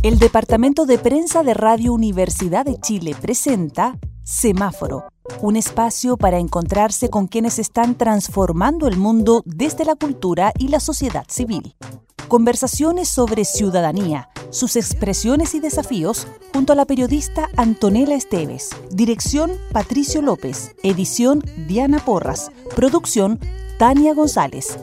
El Departamento de Prensa de Radio Universidad de Chile presenta Semáforo, un espacio para encontrarse con quienes están transformando el mundo desde la cultura y la sociedad civil. Conversaciones sobre ciudadanía, sus expresiones y desafíos, junto a la periodista Antonella Esteves. Dirección Patricio López. Edición Diana Porras. Producción Tania González.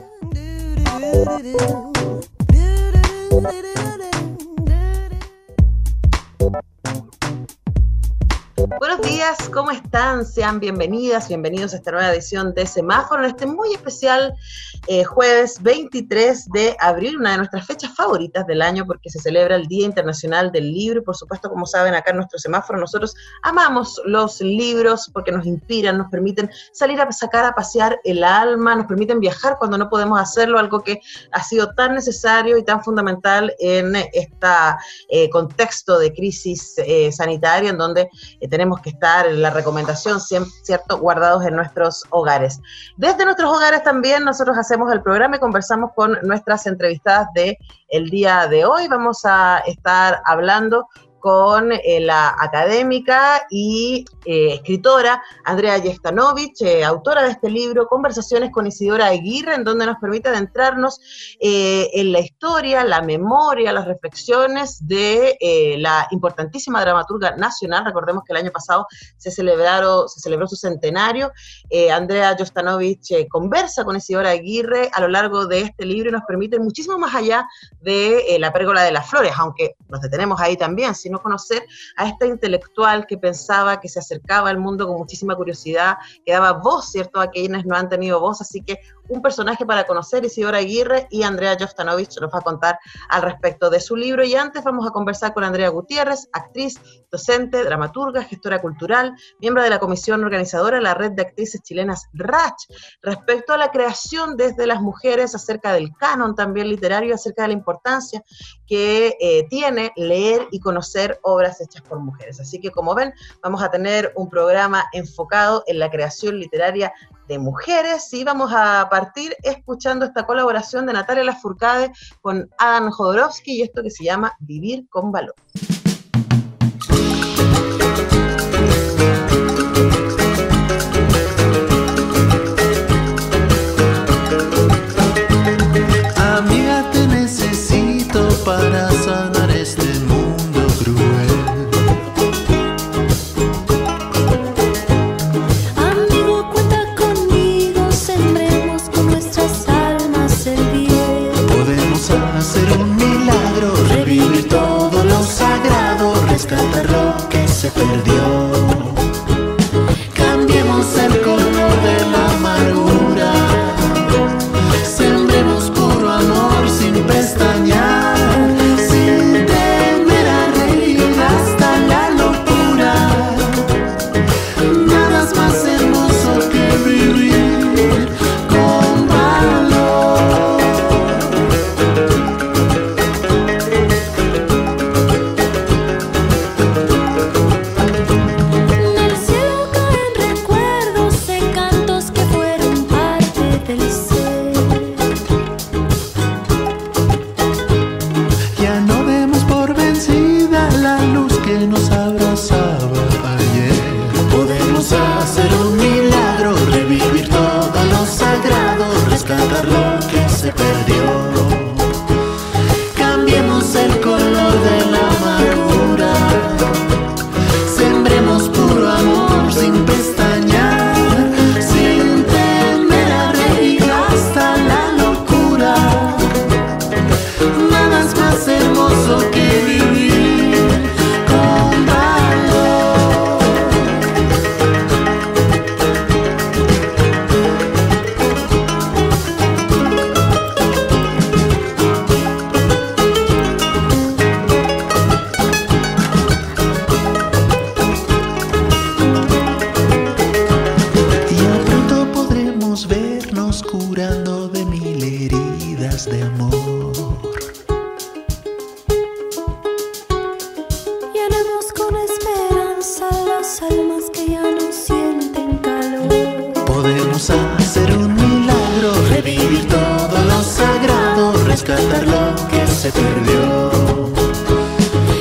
Buenos días, ¿cómo están? Sean bienvenidas, bienvenidos a esta nueva edición de Semáforo, en este muy especial jueves 23 de abril, una de nuestras fechas favoritas del año porque se celebra el Día Internacional del Libro y por supuesto, como saben, acá en nuestro Semáforo nosotros amamos los libros porque nos inspiran, nos permiten salir a sacar a pasear el alma, nos permiten viajar cuando no podemos hacerlo, algo que ha sido tan necesario y tan fundamental en este contexto de crisis sanitaria en donde tenemos que estar en la recomendación, ¿cierto?, guardados en nuestros hogares. Desde nuestros hogares también nosotros hacemos el programa y conversamos con nuestras entrevistadas del día de hoy. Vamos a estar hablando con la académica y escritora Andrea Jeftanovich, autora de este libro, Conversaciones con Isidora Aguirre, en donde nos permite adentrarnos en la historia, la memoria, las reflexiones de la importantísima dramaturga nacional. Recordemos que el año pasado se celebró su centenario. Andrea Jeftanovich conversa con Isidora Aguirre a lo largo de este libro y nos permite muchísimo más allá de la pérgola de las flores, aunque nos detenemos ahí también, sino conocer a esta intelectual que pensaba, que se acercaba al mundo con muchísima curiosidad, que daba voz, ¿cierto?, a quienes no han tenido voz, así que un personaje para conocer, Isidora Aguirre, y Andrea Jeftanovich nos va a contar al respecto de su libro. Y antes vamos a conversar con Andrea Gutiérrez, actriz, docente, dramaturga, gestora cultural, miembro de la comisión organizadora de la Red de Actrices Chilenas RACH, respecto a la creación desde las mujeres, acerca del canon también literario, acerca de la importancia que tiene leer y conocer obras hechas por mujeres. Así que, como ven, vamos a tener un programa enfocado en la creación literaria de mujeres y vamos a partir escuchando esta colaboración de Natalia Lafourcade con Adam Jodorowsky y esto que se llama Vivir con Valor. Amiga, te necesito para sanar este mundo cruel. Amigo, cuenta conmigo, sembremos con nuestras almas el bien. Podemos hacer un milagro, revivir todo lo sagrado, rescatar lo que se perdió. Cambiemos el color de la amargura, sembremos puro amor sin pestañear, sin temer a reír hasta la locura. Nada es más hermoso que vivir con valor. Del cielo caen recuerdos de cantos que fueron parte del ser. Ya no demos por vencida la luz que nos abrazaba ayer. Podemos hacer un milagro, revivir todo lo sagrado, rescatar lo que se perdió. Cambiemos el color de la amargura, sembremos puro amor sin pestañear, sin temer a reír hasta la locura. Nada es más hermoso que vivir con valor. Ya pronto podremos vernos curando de 1000 heridas de amor. Llenemos con esperanza las almas que ya no sienten calor. Podemos hacer un milagro, revivir todo lo sagrado, rescatar lo que se perdió.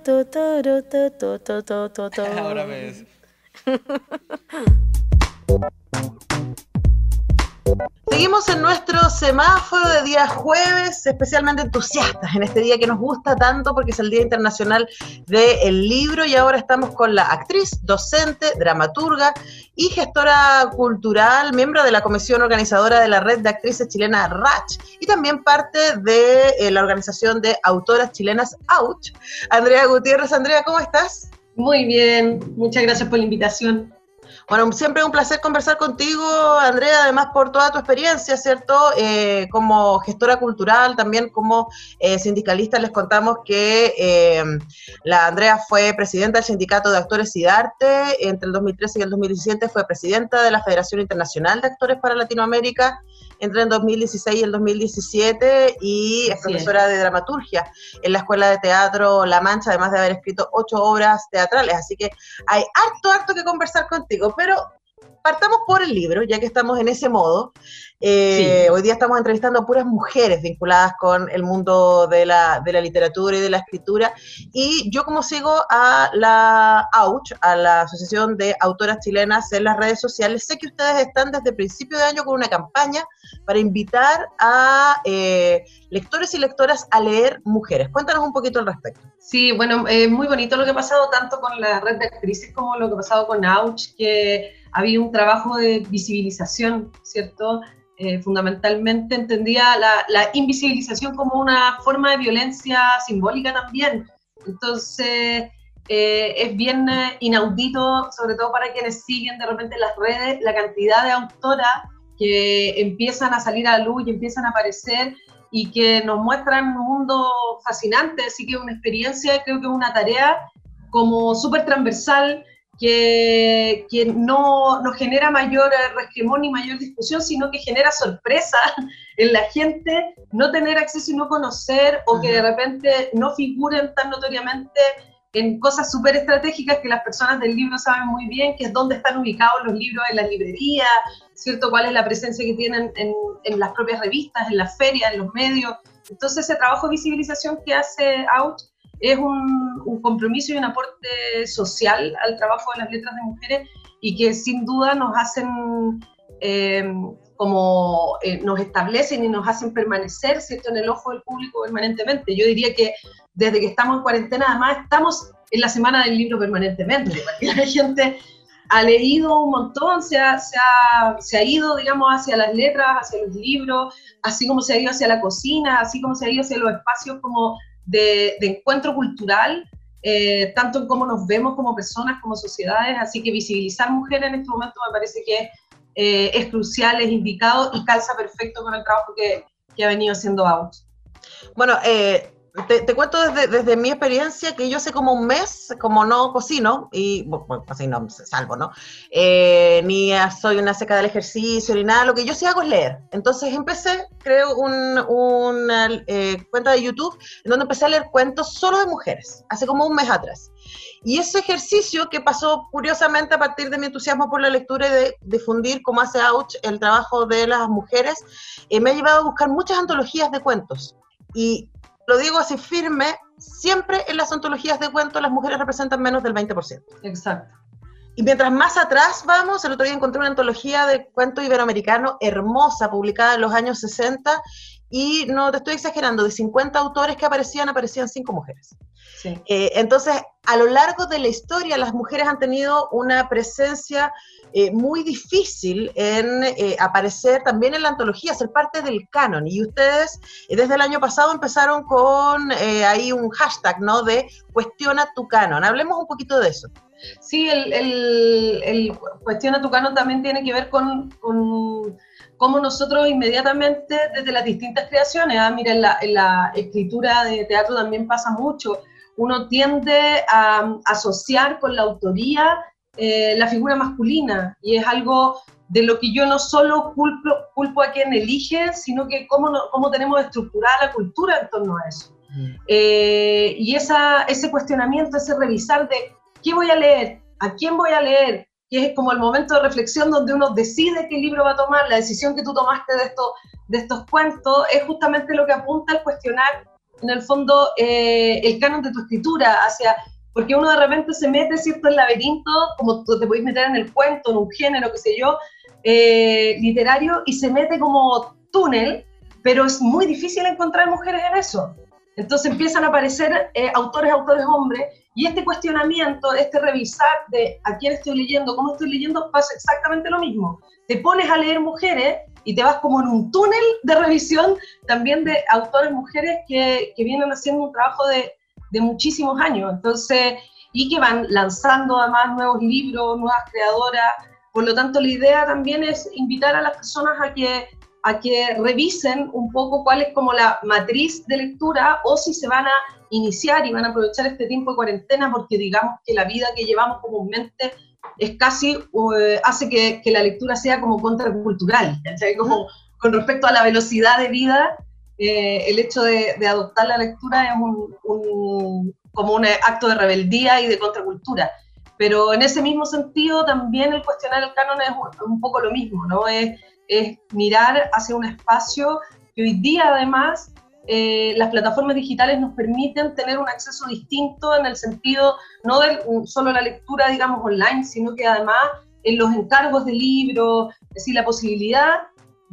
Ahora ves. Seguimos en nuestro semáforo de día jueves, especialmente entusiastas en este día que nos gusta tanto porque es el Día Internacional del Libro, y ahora estamos con la actriz, docente, dramaturga y gestora cultural, miembro de la comisión organizadora de la Red de Actrices Chilenas RACH y también parte de la organización de autoras chilenas AUCH, Andrea Gutiérrez. Andrea, ¿cómo estás? Muy bien, muchas gracias por la invitación. Bueno, siempre es un placer conversar contigo, Andrea, además por toda tu experiencia, ¿cierto? Como gestora cultural, también como sindicalista. Les contamos que la Andrea fue presidenta del Sindicato de Actores y de Arte, entre el 2013 y el 2017 fue presidenta de la Federación Internacional de Actores para Latinoamérica, entre el 2016 y el 2017, y es profesora de dramaturgia en la Escuela de Teatro La Mancha, además de haber escrito 8 obras teatrales, así que hay harto que conversar contigo, pero partamos por el libro, ya que estamos en ese modo. Hoy día estamos entrevistando a puras mujeres vinculadas con el mundo de la literatura y de la escritura, y yo, como sigo a la AUCH, a la Asociación de Autoras Chilenas, en las redes sociales, sé que ustedes están desde principio de año con una campaña para invitar a lectores y lectoras a leer mujeres. Cuéntanos un poquito al respecto. Sí, bueno, muy bonito lo que ha pasado tanto con la red de actrices como lo que ha pasado con AUCH, que había un trabajo de visibilización, ¿cierto? Fundamentalmente entendía la invisibilización como una forma de violencia simbólica también. Entonces, es bien inaudito, sobre todo para quienes siguen de repente las redes, la cantidad de autoras que empiezan a salir a la luz y empiezan a aparecer y que nos muestran un mundo fascinante. Así que una experiencia, creo que es una tarea como súper transversal, que no genera mayor resquemón ni mayor discusión, sino que genera sorpresa en la gente, no tener acceso y no conocer, o que de repente no figuren tan notoriamente en cosas súper estratégicas que las personas del libro saben muy bien, que es dónde están ubicados los libros en las librerías, ¿cierto? Cuál es la presencia que tienen en las propias revistas, en las ferias, en los medios. Entonces ese trabajo de visibilización que hace AUCH es un compromiso y un aporte social al trabajo de las letras de mujeres, y que sin duda nos hacen, nos establecen y nos hacen permanecer, ¿cierto?, en el ojo del público permanentemente. Yo diría que desde que estamos en cuarentena, además, estamos en la semana del libro permanentemente, porque la gente ha leído un montón, se ha ido, digamos, hacia las letras, hacia los libros, así como se ha ido hacia la cocina, así como se ha ido hacia los espacios como de encuentro cultural, tanto en cómo nos vemos como personas, como sociedades. Así que visibilizar mujeres en este momento me parece que es crucial, es indicado y calza perfecto con el trabajo que ha venido haciendo AUCH. Bueno, te cuento desde mi experiencia que yo hace como un mes, como no cocino, y bueno, cocino salvo, ¿no? Ni soy una seca del ejercicio, ni nada, lo que yo sí hago es leer. Entonces empecé, creo, una cuenta de YouTube en donde empecé a leer cuentos solo de mujeres, hace como un mes atrás. Y ese ejercicio que pasó curiosamente a partir de mi entusiasmo por la lectura y de difundir, como hace AUCH, el trabajo de las mujeres, me ha llevado a buscar muchas antologías de cuentos. Y lo digo así firme, siempre en las antologías de cuentos las mujeres representan menos del 20%. Exacto. Y mientras más atrás vamos, el otro día encontré una antología de cuento iberoamericano hermosa, publicada en los años 60, y no te estoy exagerando, de 50 autores que aparecían 5 mujeres. Sí. Entonces, a lo largo de la historia, las mujeres han tenido una presencia muy difícil en aparecer también en la antología, ser parte del canon. Y ustedes, desde el año pasado, empezaron con ahí un hashtag, ¿no?, de cuestiona tu canon. Hablemos un poquito de eso. Sí, el cuestiona tu canon también tiene que ver con cómo nosotros inmediatamente, desde las distintas creaciones, mira, en la escritura de teatro también pasa mucho, uno tiende a asociar con la autoría la figura masculina, y es algo de lo que yo no solo culpo a quien elige, sino que cómo tenemos estructurada la cultura en torno a eso. Y ese cuestionamiento, ese revisar de qué voy a leer, a quién voy a leer, que es como el momento de reflexión donde uno decide qué libro va a tomar. La decisión que tú tomaste de estos cuentos es justamente lo que apunta al cuestionar en el fondo, el canon de tu escritura, porque uno de repente se mete, ¿cierto?, en el laberinto, como tú te podés meter en el cuento, en un género, qué sé yo, literario, y se mete como túnel, pero es muy difícil encontrar mujeres en eso. Entonces empiezan a aparecer autores hombres, y este cuestionamiento, este revisar de a quién estoy leyendo, cómo estoy leyendo, pasa exactamente lo mismo. Te pones a leer mujeres y te vas como en un túnel de revisión también de autores mujeres que vienen haciendo un trabajo de muchísimos años, entonces, y que van lanzando además nuevos libros, nuevas creadoras. Por lo tanto, la idea también es invitar a las personas a que revisen un poco cuál es como la matriz de lectura, o si se van a iniciar y van a aprovechar este tiempo de cuarentena, porque digamos que la vida que llevamos comúnmente es casi, hace que la lectura sea como contracultural, ¿sí? Como con respecto a la velocidad de vida, el hecho de adoptar la lectura es como un acto de rebeldía y de contracultura. Pero en ese mismo sentido también el cuestionar el canon es un poco lo mismo, ¿no? Es mirar hacia un espacio que hoy día además las plataformas digitales nos permiten tener un acceso distinto en el sentido no de solo la lectura, digamos, online, sino que además en los encargos de libros, es decir, la posibilidad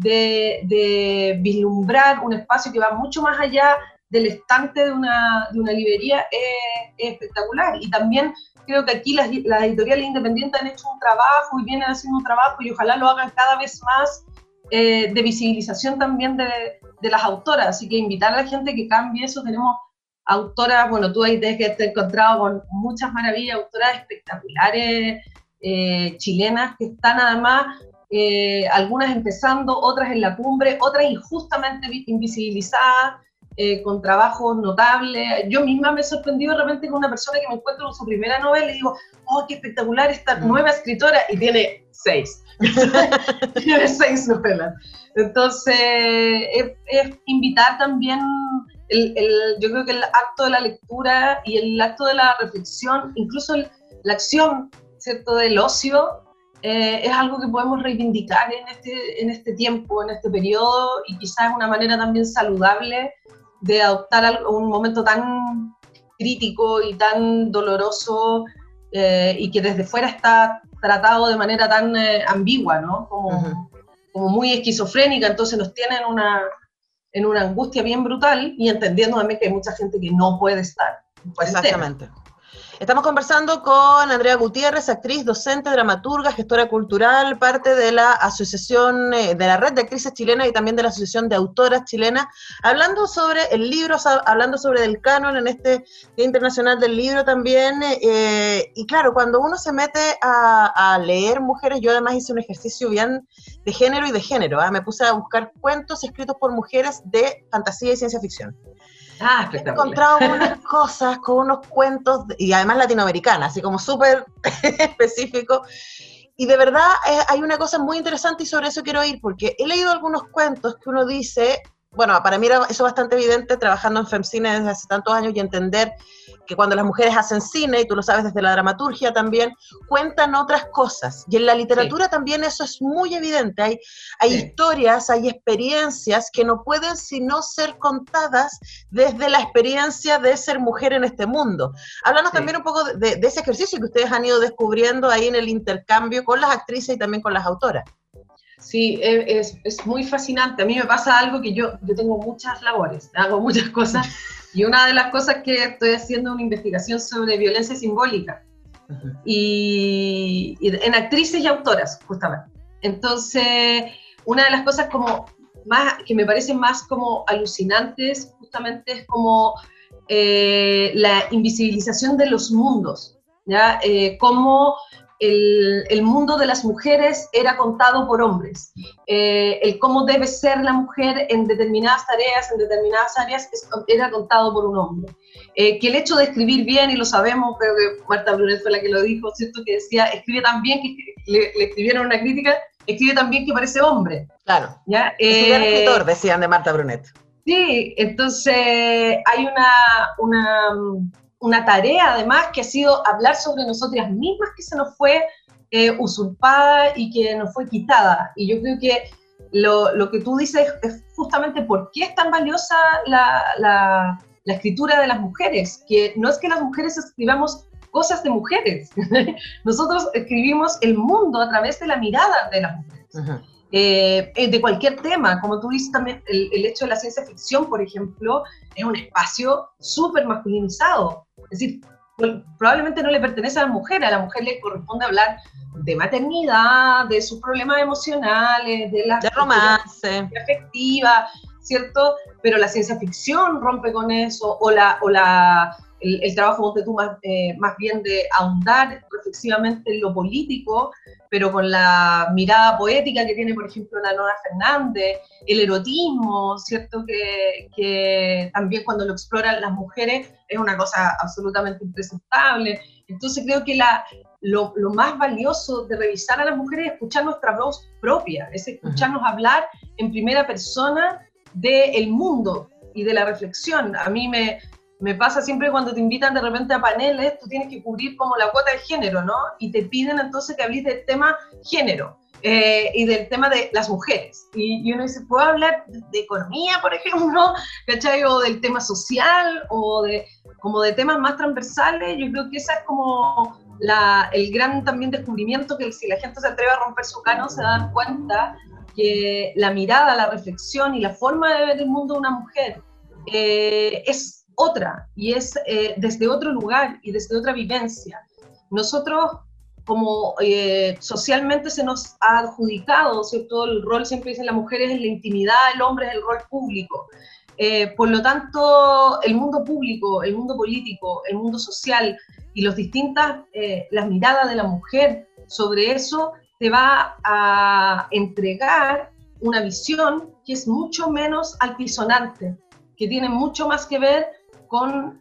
de vislumbrar un espacio que va mucho más allá del estante de una librería es espectacular. Y también creo que aquí las editoriales independientes han hecho un trabajo y vienen haciendo un trabajo, y ojalá lo hagan cada vez más, de visibilización también de las autoras. Así que invitar a la gente que cambie eso. Tenemos autoras, bueno, tú ahí te has encontrado con muchas maravillas, autoras espectaculares, chilenas, que están además, algunas empezando, otras en la cumbre, otras injustamente invisibilizadas, con trabajos notables. Yo misma me he sorprendido de repente con una persona que me encuentro con su primera novela y digo, oh, qué espectacular esta nueva escritora, y tiene 6. Tiene 6 novelas. Entonces, es invitar también, yo creo que el acto de la lectura y el acto de la reflexión, incluso la acción, ¿cierto?, del ocio, es algo que podemos reivindicar en este tiempo, en este periodo, y quizás es una manera también saludable de adoptar un momento tan crítico y tan doloroso, y que desde fuera está tratado de manera tan ambigua, ¿no? Como muy esquizofrénica, entonces nos tiene en una angustia bien brutal, y entendiendo también que hay mucha gente que no puede estar. Exactamente. Estamos conversando con Andrea Gutiérrez, actriz, docente, dramaturga, gestora cultural, parte de la asociación, de la Red de Actrices Chilenas y también de la Asociación de Autoras Chilenas, hablando sobre el libro, hablando sobre el canon en este Día Internacional del Libro también. Y claro, cuando uno se mete a leer mujeres, yo además hice un ejercicio bien de género y de género, me puse a buscar cuentos escritos por mujeres de fantasía y ciencia ficción. He encontrado unas cosas con unos cuentos, y además latinoamericanas, así como súper específico, y de verdad hay una cosa muy interesante, y sobre eso quiero ir, porque he leído algunos cuentos que uno dice, bueno, para mí era eso bastante evidente trabajando en FemCine desde hace tantos años, y entender que cuando las mujeres hacen cine, y tú lo sabes desde la dramaturgia también, cuentan otras cosas, y en la literatura también eso es muy evidente. Hay historias, hay experiencias que no pueden sino ser contadas desde la experiencia de ser mujer en este mundo. Háblanos también un poco de ese ejercicio que ustedes han ido descubriendo ahí en el intercambio con las actrices y también con las autoras. Sí, es muy fascinante. A mí me pasa algo que yo tengo muchas labores, hago muchas cosas, y una de las cosas que estoy haciendo es una investigación sobre violencia simbólica, y en actrices y autoras, justamente. Entonces, una de las cosas como más, que me parecen más como alucinantes, justamente es como la invisibilización de los mundos, ¿ya? Cómo el mundo de las mujeres era contado por hombres, el cómo debe ser la mujer en determinadas tareas, en determinadas áreas, era contado por un hombre. Que el hecho de escribir bien, y lo sabemos, creo que Marta Brunet fue la que lo dijo, ¿cierto?, que decía, escribe tan bien, que le escribieron una crítica, escribe tan bien que parece hombre. Claro, ¿ya? Es un gran escritor, decían de Marta Brunet. Sí, entonces hay una tarea además que ha sido hablar sobre nosotras mismas, que se nos fue usurpada y que nos fue quitada. Y yo creo que lo que tú dices es justamente por qué es tan valiosa la la escritura de las mujeres, que no es que las mujeres escribamos cosas de mujeres, nosotros escribimos el mundo a través de la mirada de las mujeres. Ajá. De cualquier tema, como tú dices también, el hecho de la ciencia ficción, por ejemplo, es un espacio súper masculinizado, es decir, probablemente no le pertenece a la mujer le corresponde hablar de maternidad, de sus problemas emocionales, de romance, afectiva, ¿cierto? Pero la ciencia ficción rompe con eso, el trabajo de tú más bien de ahondar reflexivamente en lo político, pero con la mirada poética que tiene, por ejemplo, la Nora Fernández, el erotismo, ¿cierto? Que también cuando lo exploran las mujeres es una cosa absolutamente impresentable. Entonces creo que lo más valioso de revisar a las mujeres es escuchar nuestra voz propia, es escucharnos hablar en primera persona del mundo y de la reflexión. A mí me pasa siempre cuando te invitan de repente a paneles, tú tienes que cubrir como la cuota de género, ¿no? Y te piden entonces que hables del tema género y del tema de las mujeres. Y uno dice, ¿puedo hablar de economía, por ejemplo? ¿Cachai? O del tema social, o como de temas más transversales. Yo creo que esa es como el gran también descubrimiento, que si la gente se atreve a romper su canon, se dan cuenta que la mirada, la reflexión y la forma de ver el mundo de una mujer es otra, y es desde otro lugar y desde otra vivencia. Nosotros, como socialmente se nos ha adjudicado, ¿cierto? El rol, siempre dicen las mujeres, es la intimidad, el hombre es el rol público. Por lo tanto, el mundo público, el mundo político, el mundo social y las miradas de la mujer sobre eso te va a entregar una visión que es mucho menos altisonante, que tiene mucho más que ver con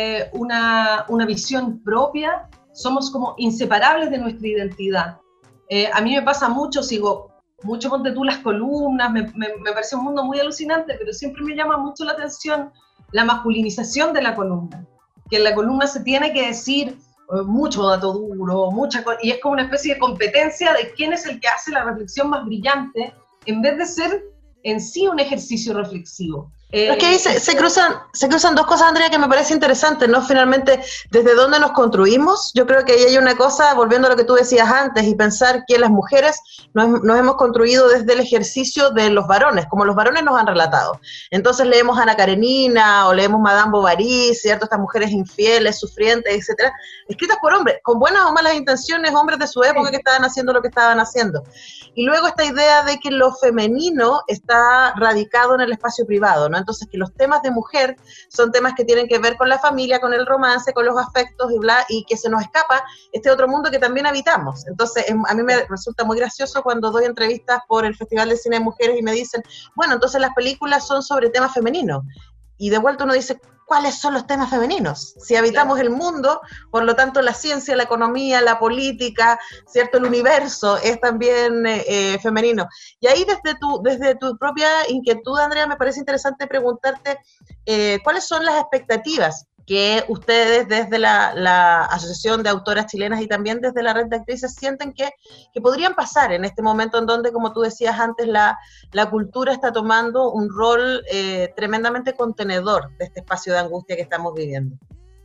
una visión propia. Somos como inseparables de nuestra identidad. A mí me pasa mucho, sigo mucho, ponte tú, las columnas, me parece un mundo muy alucinante, pero siempre me llama mucho la atención la masculinización de la columna, que en la columna se tiene que decir mucho dato duro, y es como una especie de competencia de quién es el que hace la reflexión más brillante, en vez de ser en sí un ejercicio reflexivo. Es que ahí se cruzan dos cosas, Andrea, que me parece interesante, ¿no? Finalmente, ¿desde dónde nos construimos? Yo creo que ahí hay una cosa, volviendo a lo que tú decías antes, y pensar que las mujeres nos hemos construido desde el ejercicio de los varones, como los varones nos han relatado. Entonces leemos Ana Karenina, o leemos Madame Bovary, ¿cierto? Estas mujeres infieles, sufrientes, etcétera, escritas por hombres, con buenas o malas intenciones, hombres de su época que estaban haciendo lo que estaban haciendo. Y luego esta idea de que lo femenino está radicado en el espacio privado, ¿no? Entonces que los temas de mujer son temas que tienen que ver con la familia, con el romance, con los afectos y bla, y que se nos escapa este otro mundo que también habitamos. Entonces a mí me resulta muy gracioso cuando doy entrevistas por el Festival de Cine de Mujeres y me dicen, bueno, entonces las películas son sobre temas femeninos. Y de vuelta uno dice, ¿cuáles son los temas femeninos? Si habitamos el mundo, por lo tanto la ciencia, la economía, la política, ¿cierto? El universo es también femenino. Y ahí desde tu propia inquietud, Andrea, me parece interesante preguntarte ¿cuáles son las expectativas que ustedes desde la Asociación de Autoras Chilenas y también desde la Red de Actrices sienten que podrían pasar en este momento en donde, como tú decías antes, la cultura está tomando un rol tremendamente contenedor de este espacio de angustia que estamos viviendo?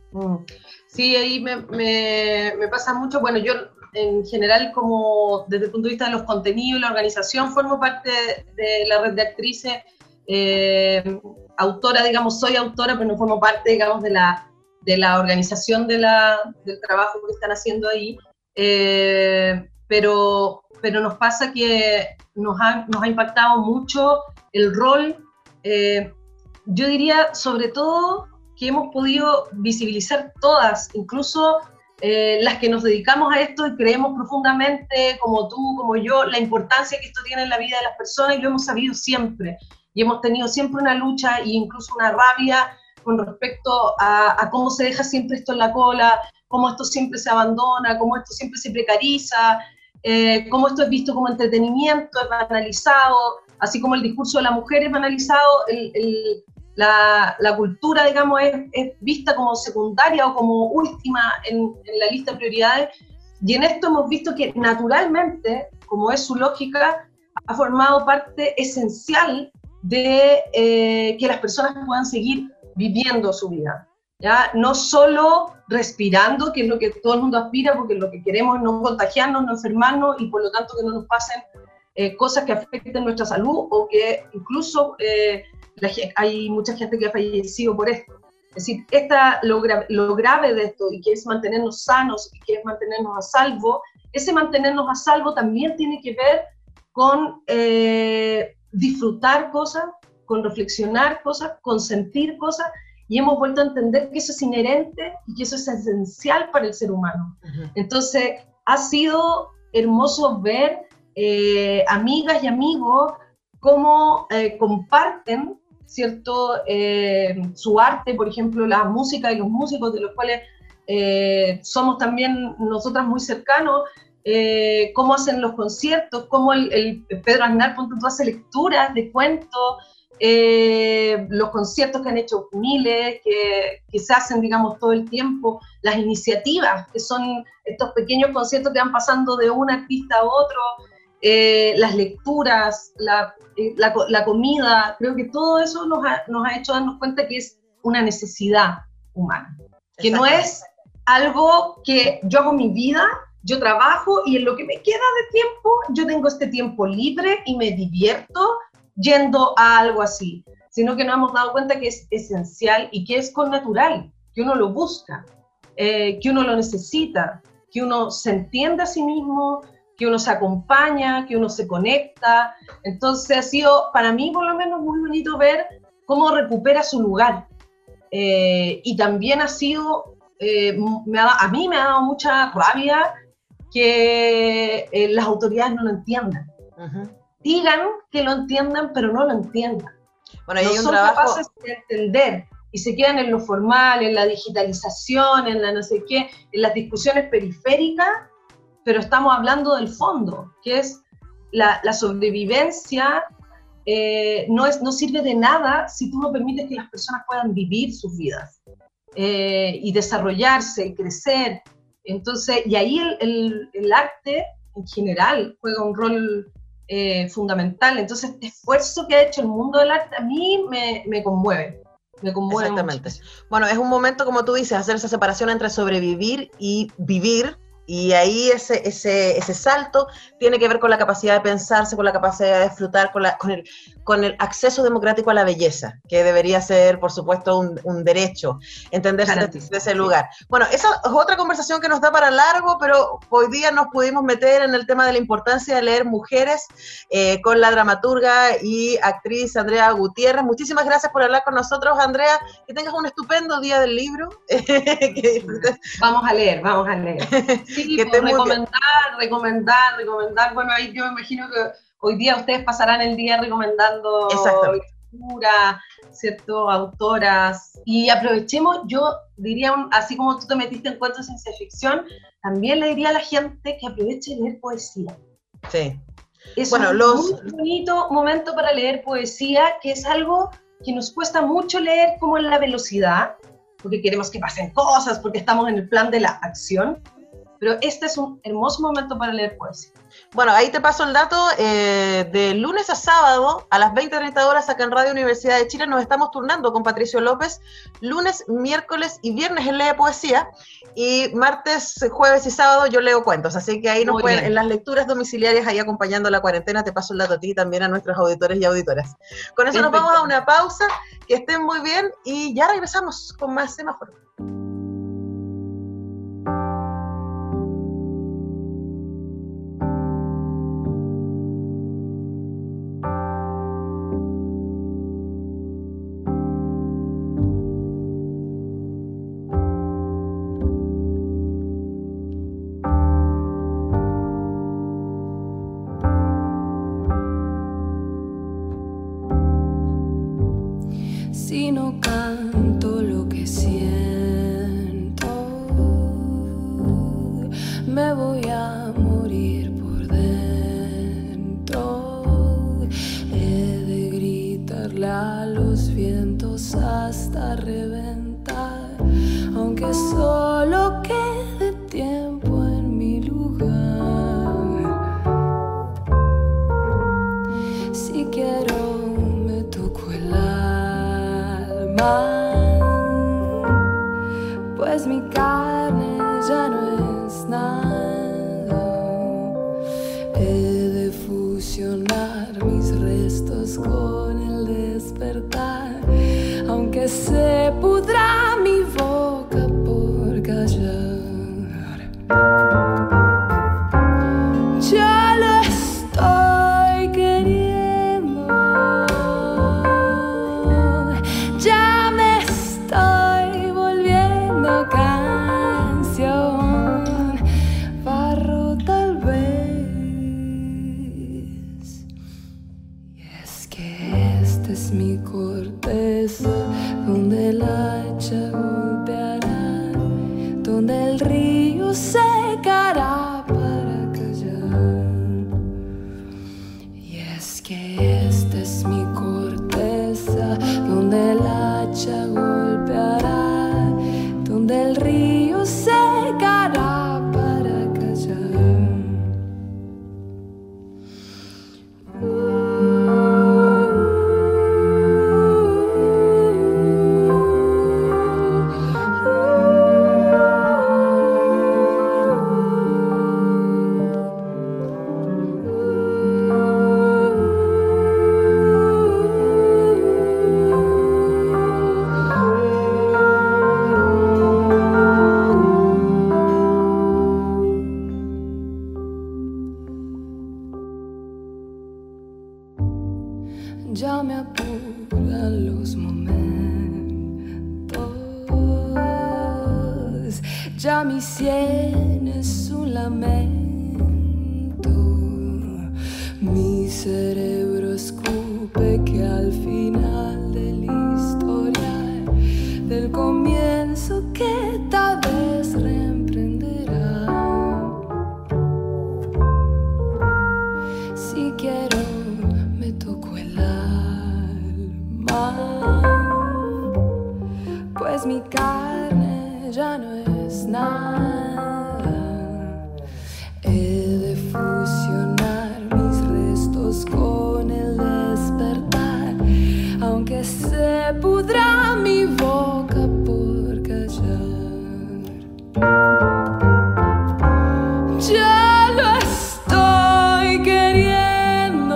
Sí, ahí me pasa mucho. Bueno, yo en general, como desde el punto de vista de los contenidos y la organización, formo parte de la Red de Actrices, autora, digamos, soy autora, pero no formo parte, digamos, de la organización del trabajo que están haciendo ahí, pero nos pasa que nos ha impactado mucho el rol, yo diría, sobre todo, que hemos podido visibilizar todas, incluso las que nos dedicamos a esto y creemos profundamente, como tú, como yo, la importancia que esto tiene en la vida de las personas, y lo hemos sabido siempre. Y hemos tenido siempre una lucha e incluso una rabia con respecto a cómo se deja siempre esto en la cola, cómo esto siempre se abandona, cómo esto siempre se precariza, cómo esto es visto como entretenimiento, es banalizado, así como el discurso de la mujer es banalizado, la cultura, digamos, es vista como secundaria o como última en la lista de prioridades. Y en esto hemos visto que naturalmente, como es su lógica, ha formado parte esencial de que las personas puedan seguir viviendo su vida, ¿ya? No solo respirando, que es lo que todo el mundo aspira, porque lo que queremos es no contagiarnos, no enfermarnos y por lo tanto que no nos pasen cosas que afecten nuestra salud o que incluso hay mucha gente que ha fallecido por esto. Es decir, lo grave de esto y que es mantenernos sanos y que es mantenernos a salvo, ese mantenernos a salvo también tiene que ver con disfrutar cosas, con reflexionar cosas, con sentir cosas, y hemos vuelto a entender que eso es inherente y que eso es esencial para el ser humano. Entonces, ha sido hermoso ver amigas y amigos cómo comparten, ¿cierto? Su arte, por ejemplo, la música y los músicos, de los cuales somos también nosotras muy cercanos, cómo hacen los conciertos, cómo el Pedro Aznar, ponte tú, hace lecturas de cuentos, los conciertos que han hecho miles, que se hacen, digamos, todo el tiempo, las iniciativas, que son estos pequeños conciertos que van pasando de un artista a otro, las lecturas, la comida. Creo que todo eso nos ha hecho darnos cuenta que es una necesidad humana, que no es algo que yo hago mi vida, yo trabajo y en lo que me queda de tiempo, yo tengo este tiempo libre y me divierto yendo a algo así, sino que nos hemos dado cuenta que es esencial y que es connatural, que uno lo busca, que uno lo necesita, que uno se entiende a sí mismo, que uno se acompaña, que uno se conecta. Entonces ha sido, para mí por lo menos, muy bonito ver cómo recupera su lugar. Y también ha sido, a mí me ha dado mucha rabia que las autoridades no lo entiendan. Digan que lo entiendan, pero no lo entiendan. Bueno, no son capaces de entender y se quedan en lo formal, en la digitalización, en la no sé qué, en las discusiones periféricas, pero estamos hablando del fondo, que es la sobrevivencia. No sirve de nada si tú no permites que las personas puedan vivir sus vidas y desarrollarse y crecer. Entonces, y ahí el arte en general juega un rol fundamental. Entonces, este esfuerzo que ha hecho el mundo del arte a mí me conmueve. Me conmueve. Exactamente. Mucho. Bueno, es un momento, como tú dices, hacer esa separación entre sobrevivir y vivir. Y ahí ese salto tiene que ver con la capacidad de pensarse, con la capacidad de disfrutar, con el acceso democrático a la belleza, que debería ser, por supuesto, un derecho, entenderse desde ese lugar. Bueno, esa es otra conversación que nos da para largo, pero hoy día nos pudimos meter en el tema de la importancia de leer mujeres con la dramaturga y actriz Andrea Gutiérrez. Muchísimas gracias por hablar con nosotros, Andrea. Que tengas un estupendo día del libro. Vamos a leer. Sí, que pues, recomendar. Bueno, ahí yo me imagino que hoy día ustedes pasarán el día recomendando lectura, ¿cierto? Autoras. Y aprovechemos, yo diría, así como tú te metiste en cuentos de ciencia ficción, también le diría a la gente que aproveche de leer poesía. Sí. Es un muy bonito momento para leer poesía, que es algo que nos cuesta mucho leer como en la velocidad, porque queremos que pasen cosas, porque estamos en el plan de la acción. Pero este es un hermoso momento para leer poesía. Bueno, ahí te paso el dato. De lunes a sábado, a las 20:30 horas, acá en Radio Universidad de Chile, nos estamos turnando con Patricio López. Lunes, miércoles y viernes él lee poesía. Y martes, jueves y sábado yo leo cuentos. Así que ahí nos pueden, en las lecturas domiciliarias, ahí acompañando la cuarentena, te paso el dato a ti y también a nuestros auditores y auditoras. Con eso nos vamos a una pausa. Que estén muy bien y ya regresamos con más Semáforo. Si no canto lo que siento, me voy a morir por dentro. He de gritarle a los vientos hasta reventar, aunque solo quede tiempo en mi lugar. Si quiero me toco el alma. fusionar mis restos con el despertar, aunque se pudra mi boca por callar. Ya lo estoy queriendo, ya me estoy volviendo canción, barro tal vez. Y es que esta es mi corteza, donde el hacha golpeará, donde el río secará para callar. Y es que esta es mi corteza, donde el hacha golpeará, donde el río secará para callar. Ya me apuran los momentos, ya mi sien es un lamento, mi cerebro escupe que al final del historial, del comienzo que tal vez reemprenderá. Si quiero me toco el alma, pues mi carne ya no es nada. He de fusionar mis restos con el despertar, aunque se pudra mi boca por callar. Ya lo estoy queriendo,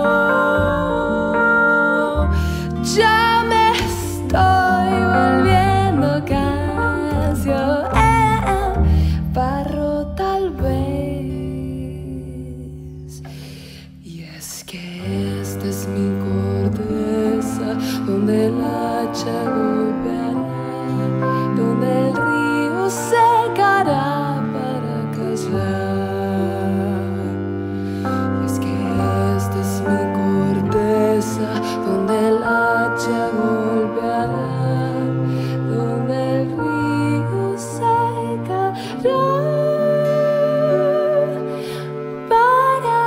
ya me estoy volviendo canción, barro tal vez. Y es que esta es mi corteza, donde el hacha golpeará, donde el río secará para callar. Y es que esta es mi corteza, donde el hacha golpeará, donde el río secará para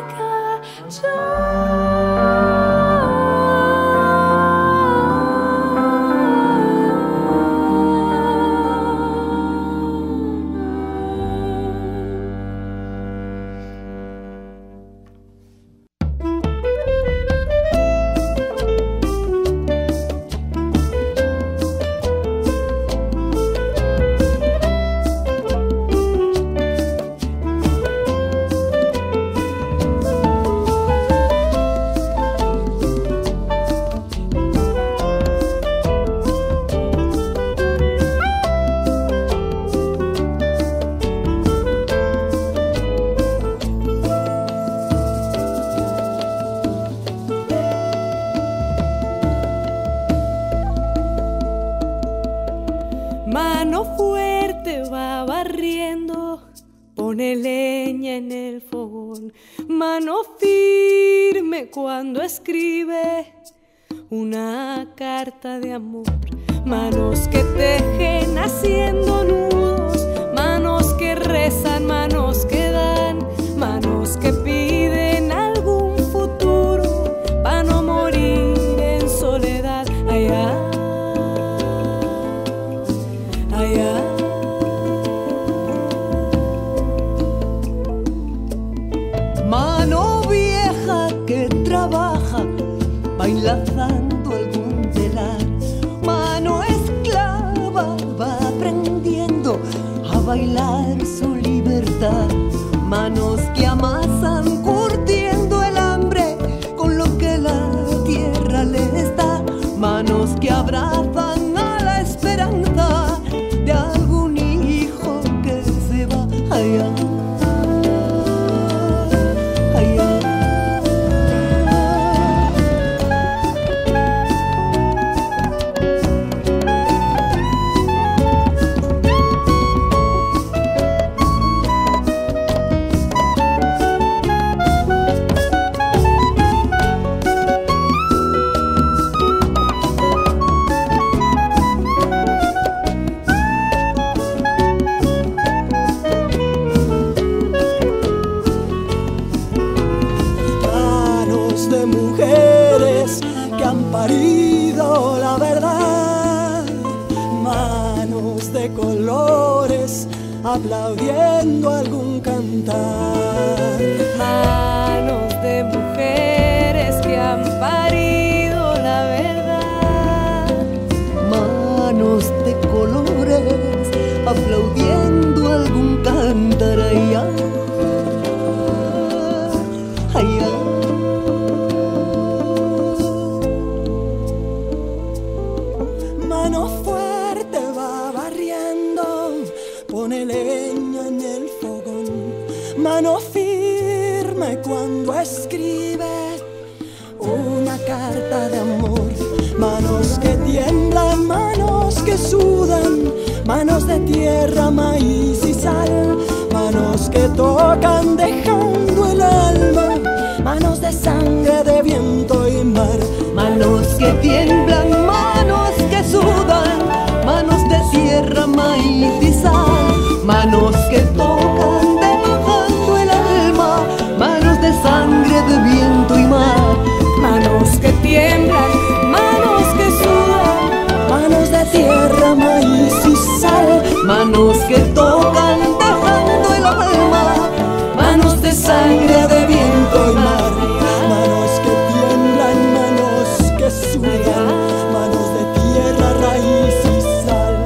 Mano fuerte va barriendo, pone leña en el fogón. Mano firme cuando escribe una carta de amor. Manos que tejen haciendo nudos, manos que rezan, manos que dan, manos que piden algún futuro para no morir en soledad. Allá, allá. Mano vieja que trabaja, bailando algún telar. Mano esclava va aprendiendo a bailar su libertad. Manos que amasan curtiendo el hambre con lo que abrazan a la esperanza de algún hijo que se va allá. Parido la verdad, manos de colores aplaudiendo algún cantar, manos de mujeres que han parido la verdad, manos de colores aplaudiendo algún cantar, allá, allá. Mano fuerte va barriendo, pone leña en el fogón. Mano firme cuando escribe una carta de amor. Manos que tiemblan, manos que sudan, manos de tierra, maíz y sal. Manos que tocan dejando el alma, manos de sangre, de viento y mar. Manos que tiemblan, manos que sudan, manos de tierra, maíz y sal. Manos que tocan dejando el alma, manos de sangre, de viento y mar. Manos que tiemblan, manos que sudan, manos de tierra, maíz y sal. Manos que tocan dejando el alma, manos de sangre, de viento y mar. Manos que tiemblan, manos que sudan, manos de tierra, raíz y sal.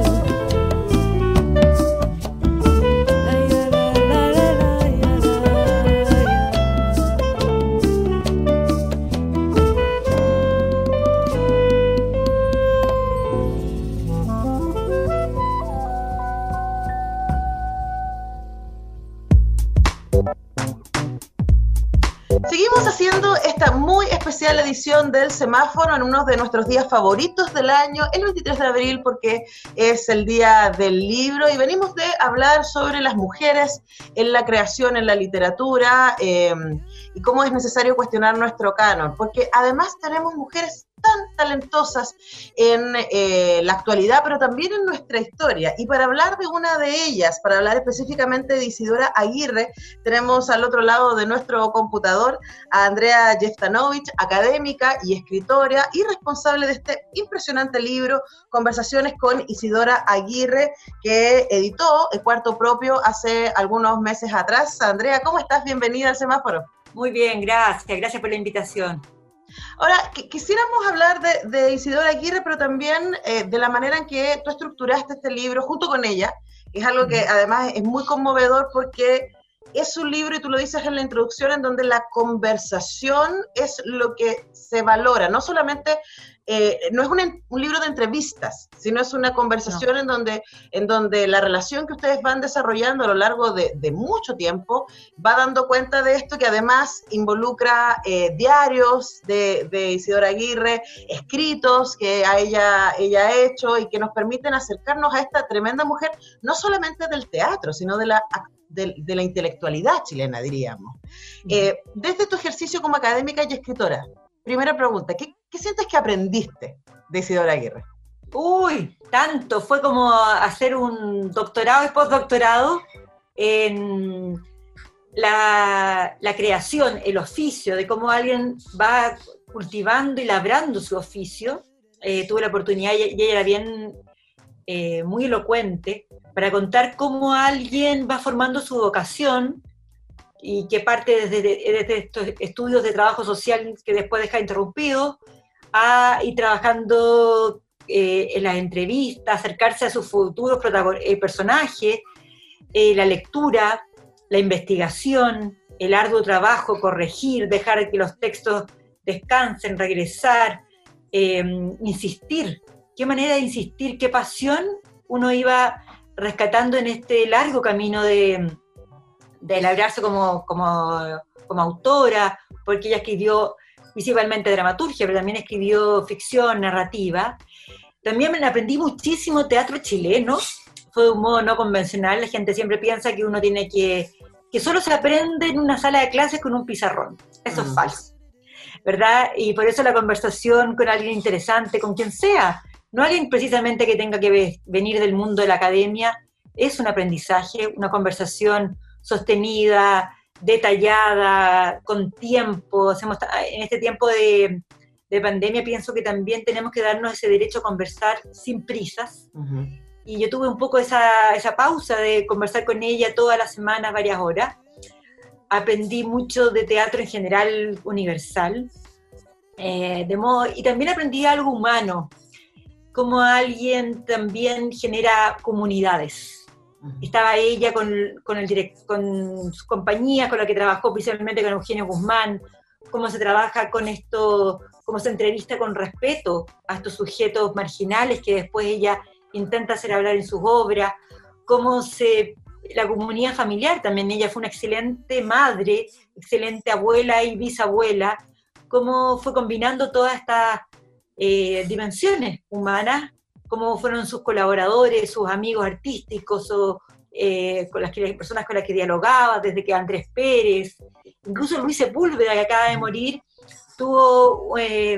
Seguimos haciendo esta muy especial edición del Semáforo en uno de nuestros días favoritos del año, el 23 de abril, porque es el día del libro y venimos de hablar sobre las mujeres en la creación, en la literatura y cómo es necesario cuestionar nuestro canon, porque además tenemos mujeres tan talentosas en la actualidad, pero también en nuestra historia. Y para hablar de una de ellas, para hablar específicamente de Isidora Aguirre, tenemos al otro lado de nuestro computador a Andrea Jeftanovich, académica y escritora y responsable de este impresionante libro, Conversaciones con Isidora Aguirre, que editó el Cuarto Propio hace algunos meses atrás. Andrea, ¿cómo estás? Bienvenida al Semáforo. Muy bien, gracias por la invitación. Ahora, quisiéramos hablar de Isidora Aguirre, pero también de la manera en que tú estructuraste este libro junto con ella, que es algo que además es muy conmovedor porque es un libro, y tú lo dices en la introducción, en donde la conversación es lo que se valora, no solamente, no es un libro de entrevistas, sino es una conversación en donde la relación que ustedes van desarrollando a lo largo de mucho tiempo va dando cuenta de esto, que además involucra diarios de Isidora Aguirre, escritos que ella ha hecho y que nos permiten acercarnos a esta tremenda mujer, no solamente del teatro, sino de la intelectualidad chilena, diríamos. Desde tu ejercicio como académica y escritora, primera pregunta, ¿qué sientes que aprendiste de Isidora Aguirre? Uy, tanto, fue como hacer un doctorado y postdoctorado en la creación, el oficio, de cómo alguien va cultivando y labrando su oficio. Tuve la oportunidad, y ella era bien, muy elocuente, para contar cómo alguien va formando su vocación y que parte desde estos estudios de trabajo social que después deja interrumpidos, a ir trabajando en las entrevistas, acercarse a sus futuros personajes, la lectura, la investigación, el arduo trabajo, corregir, dejar que los textos descansen, regresar, insistir, qué manera de insistir, qué pasión uno iba rescatando en este largo camino de elaborarse como autora, porque ella escribió principalmente dramaturgia, pero también escribió ficción, narrativa. También aprendí muchísimo teatro chileno, fue de un modo no convencional. La gente siempre piensa que uno tiene que solo se aprende en una sala de clases con un pizarrón. Eso es falso, ¿verdad? Y por eso la conversación con alguien interesante, con quien sea, no alguien precisamente que tenga que venir del mundo de la academia, es un aprendizaje, una conversación sostenida, detallada, con tiempo. En este tiempo de pandemia pienso que también tenemos que darnos ese derecho a conversar sin prisas. Y yo tuve un poco esa pausa de conversar con ella todas las semanas, varias horas. Aprendí mucho de teatro en general universal, y también aprendí algo humano, cómo alguien también genera comunidades. Estaba ella con su compañía, con la que trabajó principalmente con Eugenio Guzmán, cómo se trabaja con esto, cómo se entrevista con respeto a estos sujetos marginales que después ella intenta hacer hablar en sus obras, la comunidad familiar también. Ella fue una excelente madre, excelente abuela y bisabuela, cómo fue combinando todas estas dimensiones humanas, cómo fueron sus colaboradores, sus amigos artísticos, con las personas con las que dialogaba, desde que Andrés Pérez, incluso Luis Sepúlveda, que acaba de morir, tuvo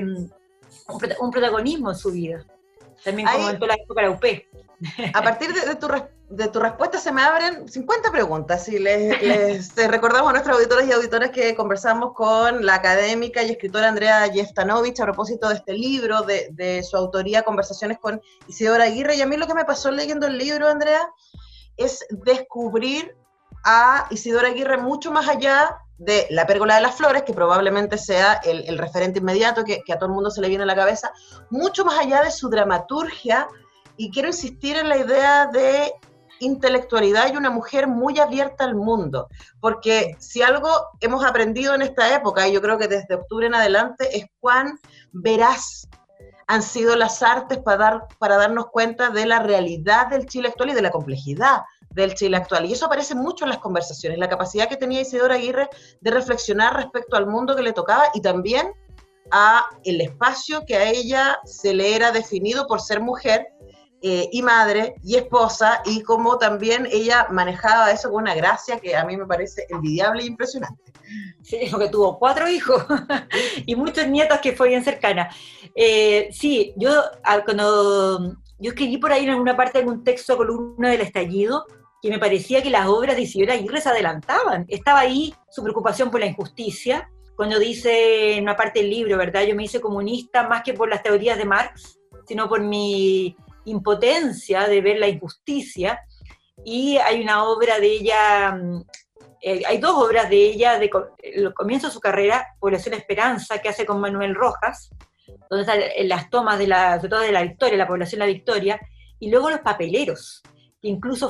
un protagonismo en su vida, también como en toda la época de la UP. A partir de tu respuesta se me abren 50 preguntas, y les recordamos a nuestros auditores y auditoras que conversamos con la académica y escritora Andrea Jeftanovich a propósito de este libro, de su autoría, Conversaciones con Isidora Aguirre. Y a mí lo que me pasó leyendo el libro, Andrea, es descubrir a Isidora Aguirre mucho más allá de La Pérgola de las Flores, que probablemente sea el referente inmediato que a todo el mundo se le viene a la cabeza, mucho más allá de su dramaturgia. Y quiero insistir en la idea de intelectualidad y una mujer muy abierta al mundo, porque si algo hemos aprendido en esta época, y yo creo que desde octubre en adelante, es cuán veraz han sido las artes para darnos cuenta de la realidad del Chile actual y de la complejidad del Chile actual. Y eso aparece mucho en las conversaciones, la capacidad que tenía Isidora Aguirre de reflexionar respecto al mundo que le tocaba, y también a el espacio que a ella se le era definido por ser mujer, y madre, y esposa, y cómo también ella manejaba eso con una gracia que a mí me parece envidiable e impresionante. Sí, porque tuvo 4 hijos y muchos nietos, que fue bien cercana. Sí, cuando yo escribí por ahí en alguna parte de un texto, columna del estallido, que me parecía que las obras de Isidora Aguirre se adelantaban. Estaba ahí su preocupación por la injusticia, cuando dice en una parte del libro, ¿verdad? Yo me hice comunista más que por las teorías de Marx, sino por mi impotencia de ver la injusticia. Y hay una obra de ella, hay 2 obras de ella, el comienzo de su carrera, Población Esperanza, que hace con Manuel Rojas, donde están las tomas sobre todo de la Victoria, la población de la Victoria, y luego Los Papeleros, que incluso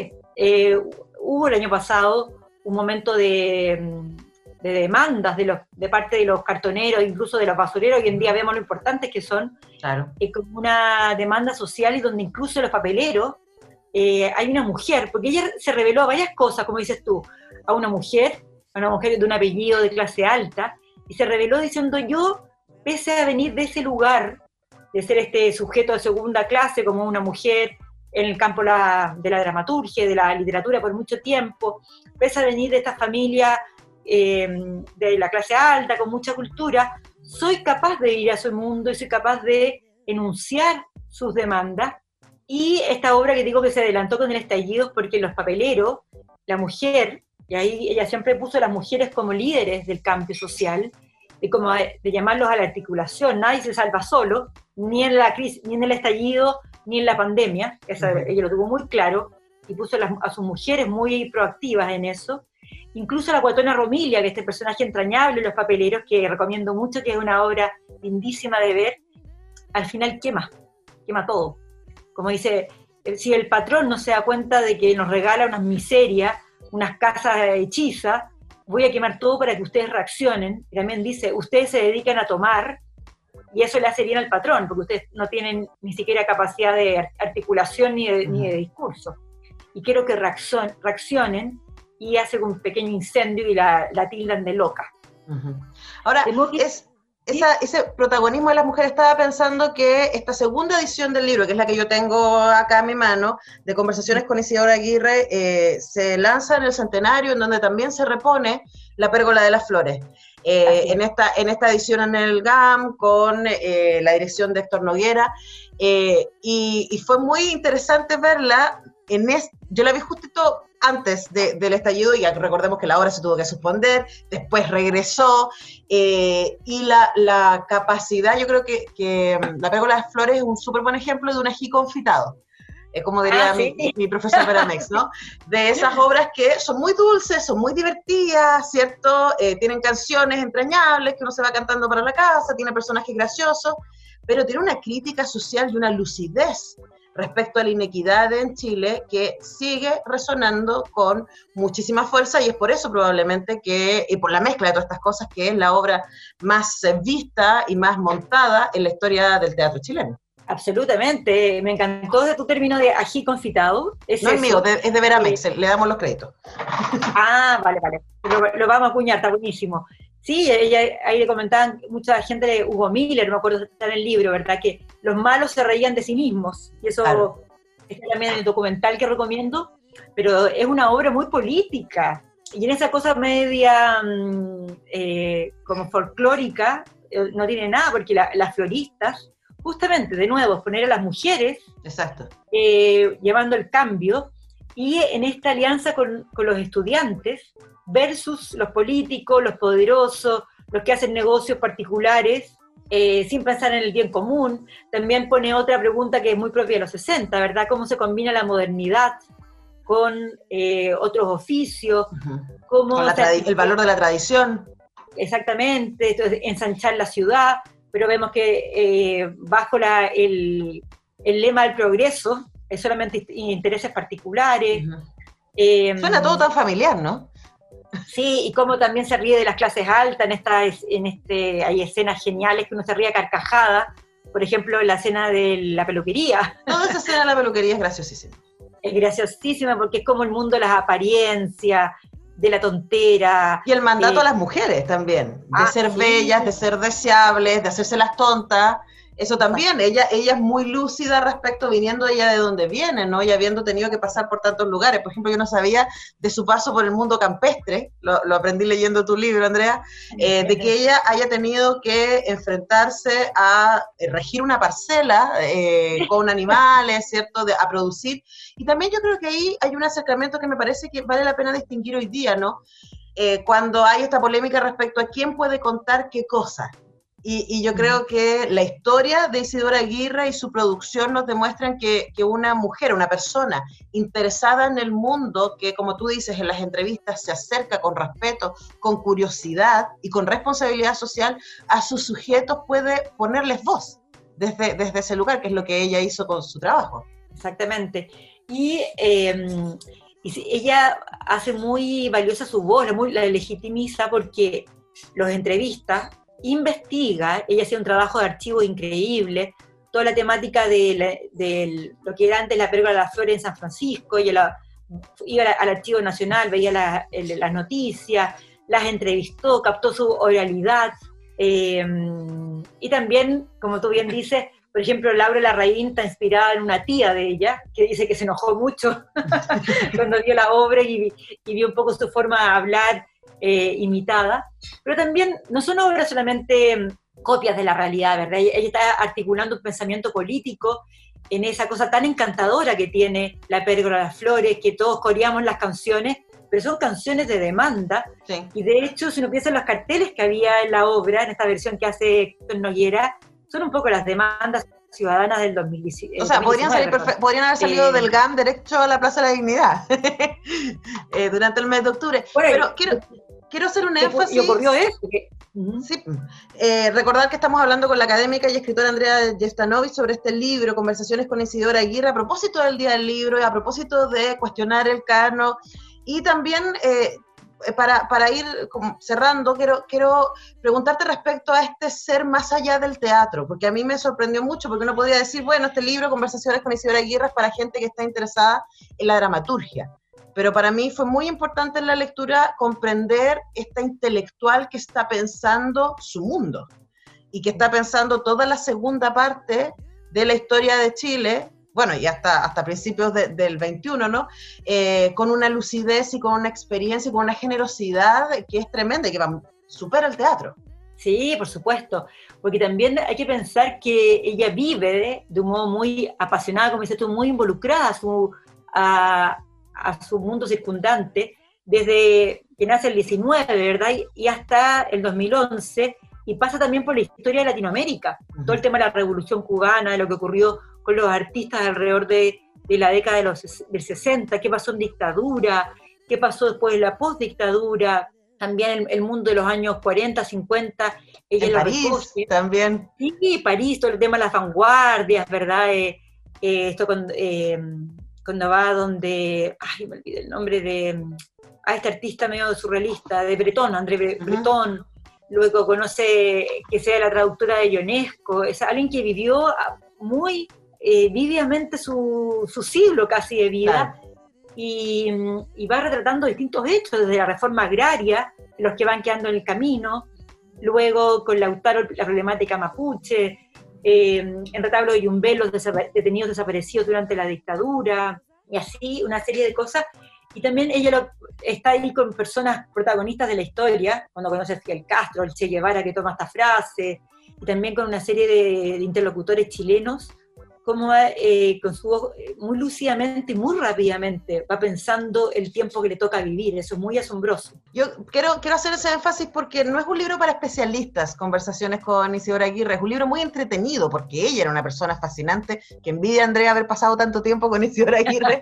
hubo el año pasado un momento de demandas de parte de los cartoneros, incluso de los basureros. Hoy en día vemos lo importantes que son, claro, como una demanda social, y donde incluso los papeleros, hay una mujer, porque ella se reveló a varias cosas, como dices tú, a una mujer de un apellido de clase alta, y se reveló diciendo: yo, pese a venir de ese lugar, de ser este sujeto de segunda clase, como una mujer en el campo de la dramaturgia, de la literatura por mucho tiempo, pese a venir de esta familia de la clase alta, con mucha cultura, soy capaz de ir a su mundo y soy capaz de enunciar sus demandas. Y esta obra que digo que se adelantó con el estallido, porque en Los Papeleros, la mujer, y ahí ella siempre puso a las mujeres como líderes del cambio social, de llamarlos a la articulación. Nadie se salva solo, ni en la crisis, ni en el estallido, ni en la pandemia. Ella lo tuvo muy claro, y puso a sus mujeres muy proactivas en eso. Incluso la Guatona Romilia, que es este personaje entrañable en Los Papeleros, que recomiendo mucho, que es una obra lindísima de ver, al final quema todo. Como dice, si el patrón no se da cuenta de que nos regala unas miserias, unas casas hechizas, voy a quemar todo para que ustedes reaccionen. Y también dice: ustedes se dedican a tomar y eso le hace bien al patrón, porque ustedes no tienen ni siquiera capacidad de articulación ni de discurso. Y quiero que reaccionen, y hace un pequeño incendio y la tildan de loca. Ahora, ese protagonismo de las mujeres, estaba pensando que esta segunda edición del libro, que es la que yo tengo acá a mi mano, de Conversaciones con Isidora Aguirre, se lanza en el centenario, en donde también se repone La Pérgola de las Flores. En esta edición en el GAM, con la dirección de Héctor Noguera, y fue muy interesante verla. Yo la vi justito antes del estallido, y recordemos que la obra se tuvo que suspender, después regresó, y la capacidad, yo creo que La Pérgola de las Flores es un súper buen ejemplo de un ají confitado, como diría mi profesor Peramex, ¿no? De esas obras que son muy dulces, son muy divertidas, ¿cierto? Tienen canciones entrañables que uno se va cantando para la casa, tiene personajes graciosos, pero tiene una crítica social y una lucidez respecto a la inequidad en Chile que sigue resonando con muchísima fuerza, y es por eso probablemente y por la mezcla de todas estas cosas, que es la obra más vista y más montada en la historia del teatro chileno. Absolutamente, me encantó de tu término de ají confitado. No es mío, es de Veramex, le damos los créditos. Vale, lo vamos a acuñar, está buenísimo. Sí, ahí le comentaban mucha gente de Hugo Miller, me acuerdo, está en el libro, ¿verdad? Que los malos se reían de sí mismos, y eso está también en el documental que recomiendo, pero es una obra muy política, y en esa cosa media como folclórica, no tiene nada, porque las floristas, justamente, de nuevo, poner a las mujeres, llevando el cambio, y en esta alianza con los estudiantes, versus los políticos, los poderosos, los que hacen negocios particulares, sin pensar en el bien común. También pone otra pregunta que es muy propia de los 60, ¿verdad? ¿Cómo se combina la modernidad con otros oficios? Cómo el valor de la tradición. Exactamente, entonces, ensanchar la ciudad, pero vemos que bajo el lema del progreso, es solamente intereses particulares. Suena todo tan familiar, ¿no? Sí, y cómo también se ríe de las clases altas, hay escenas geniales que uno se ríe a carcajada, por ejemplo, la escena de la peluquería. Toda esa escena de la peluquería es graciosísima. Es graciosísima porque es como el mundo de las apariencias, de la tontera. Y el mandato a las mujeres también, de ser bellas, de ser deseables, de hacerse las tontas. Eso también, ella es muy lúcida respecto, viniendo ella de donde viene, ¿no? Y habiendo tenido que pasar por tantos lugares. Por ejemplo, yo no sabía de su paso por el mundo campestre, lo aprendí leyendo tu libro, Andrea, de que ella haya tenido que enfrentarse a regir una parcela con animales, ¿cierto? A producir. Y también yo creo que ahí hay un acercamiento que me parece que vale la pena distinguir hoy día, ¿no? Cuando hay esta polémica respecto a quién puede contar qué cosa. Y yo creo que la historia de Isidora Aguirre y su producción nos demuestran que una mujer, una persona interesada en el mundo, que como tú dices en las entrevistas se acerca con respeto, con curiosidad y con responsabilidad social a sus sujetos, puede ponerles voz desde ese lugar, que es lo que ella hizo con su trabajo. Exactamente. Y ella hace muy valiosa su voz, la legitimiza porque los entrevistas, investiga, ella hacía un trabajo de archivo increíble, toda la temática de lo que era antes la Pérgola de las Flores en San Francisco, ella iba al Archivo Nacional, veía las noticias, las entrevistó, captó su oralidad, y también, como tú bien dices, por ejemplo, Laura Larraín está inspirada en una tía de ella, que dice que se enojó mucho cuando vio la obra y vio un poco su forma de hablar, imitada, pero también no son obras solamente copias de la realidad, ¿verdad? Ella está articulando un pensamiento político en esa cosa tan encantadora que tiene la Pérgola de las Flores, que todos coreamos las canciones, pero son canciones de demanda, y de hecho, si uno piensa en los carteles que había en la obra, en esta versión que hace Héctor Noguera, son un poco las demandas ciudadanas del 2019. O sea, podrían haber salido del GAM derecho a la Plaza de la Dignidad durante el mes de octubre. Bueno, pero quiero hacer un énfasis. Y ocurrió eso. Sí, recordar que estamos hablando con la académica y escritora Andrea Jestanovic sobre este libro, Conversaciones con Isidora Aguirre, a propósito del Día del Libro y a propósito de cuestionar el canon, y también para ir cerrando, quiero preguntarte respecto a este ser más allá del teatro, porque a mí me sorprendió mucho, porque uno podría decir, bueno, este libro, Conversaciones con Isidora Aguirre, es para gente que está interesada en la dramaturgia. Pero para mí fue muy importante en la lectura comprender esta intelectual que está pensando su mundo, y que está pensando toda la segunda parte de la historia de Chile, bueno, y hasta principios del 21, ¿no? Con una lucidez y con una experiencia y con una generosidad que es tremenda y que supera el teatro. Sí, por supuesto, porque también hay que pensar que ella vive de un modo muy apasionado, como dices tú, muy involucrada a su mundo circundante, desde que nace el 19, ¿verdad? Y hasta el 2011, y pasa también por la historia de Latinoamérica, todo el tema de la Revolución Cubana, de lo que ocurrió con los artistas alrededor de la década del 60, qué pasó en dictadura, qué pasó después de la postdictadura, también el mundo de los años 40, 50, ella en lo París recoge. También. Sí, París, todo el tema de las vanguardias, ¿verdad? Esto cuando va donde, ay, me olvidé el nombre de este artista medio surrealista, de Breton, André Breton, luego conoce que sea la traductora de Ionesco, es alguien que vivió muy vívidamente su siglo casi de vida, claro. Y va retratando distintos hechos, desde la reforma agraria, los que van quedando en el camino, luego con Lautaro la problemática mapuche, en Retablo de Yumbel los detenidos desaparecidos durante la dictadura, y así una serie de cosas. Y también ella está ahí con personas protagonistas de la historia, cuando conoce a Fidel Castro, el Che Guevara que toma esta frase, y también con una serie de interlocutores chilenos, como con su voz muy lúcidamente y muy rápidamente va pensando el tiempo que le toca vivir. Eso es muy asombroso. Yo quiero hacer ese énfasis porque no es un libro para especialistas, Conversaciones con Isidora Aguirre, es un libro muy entretenido, porque ella era una persona fascinante, que envidia a Andrea haber pasado tanto tiempo con Isidora Aguirre,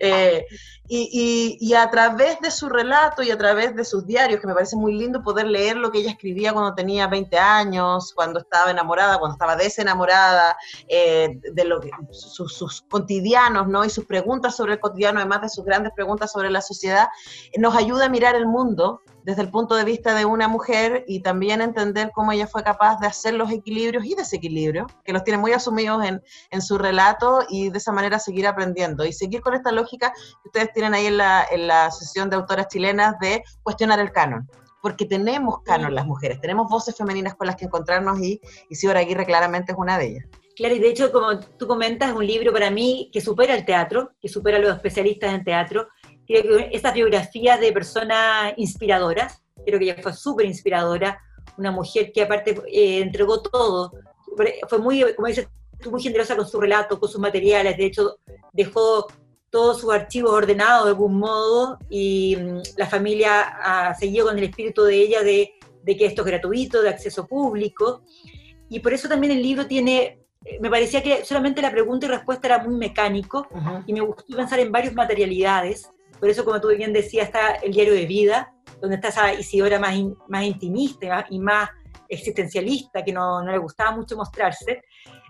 y a través de su relato y a través de sus diarios, que me parece muy lindo poder leer lo que ella escribía cuando tenía 20 años, cuando estaba enamorada, cuando estaba desenamorada, de sus cotidianos, ¿no? Y sus preguntas sobre el cotidiano, además de sus grandes preguntas sobre la sociedad, nos ayuda a mirar el mundo desde el punto de vista de una mujer y también entender cómo ella fue capaz de hacer los equilibrios y desequilibrios, que los tiene muy asumidos en su relato, y de esa manera seguir aprendiendo y seguir con esta lógica que ustedes tienen ahí en la sesión de autoras chilenas de cuestionar el canon. Porque tenemos canon las mujeres, tenemos voces femeninas con las que encontrarnos, y Isidora Aguirre claramente es una de ellas. Claro, y de hecho, como tú comentas, es un libro para mí que supera el teatro, que supera a los especialistas en teatro. Creo que estas biografías de personas inspiradoras, creo que ella fue súper inspiradora, una mujer que aparte entregó todo, fue muy, como dices, muy generosa con su relato, con sus materiales, de hecho dejó todos sus archivos ordenados de algún modo, y la familia siguió con el espíritu de ella de que esto es gratuito, de acceso público, y por eso también el libro tiene... Me parecía que solamente la pregunta y respuesta era muy mecánico, y me gustó pensar en varias materialidades. Por eso, como tú bien decías, está el diario de vida, donde está esa Isidora más intimista y más existencialista, que no le gustaba mucho mostrarse.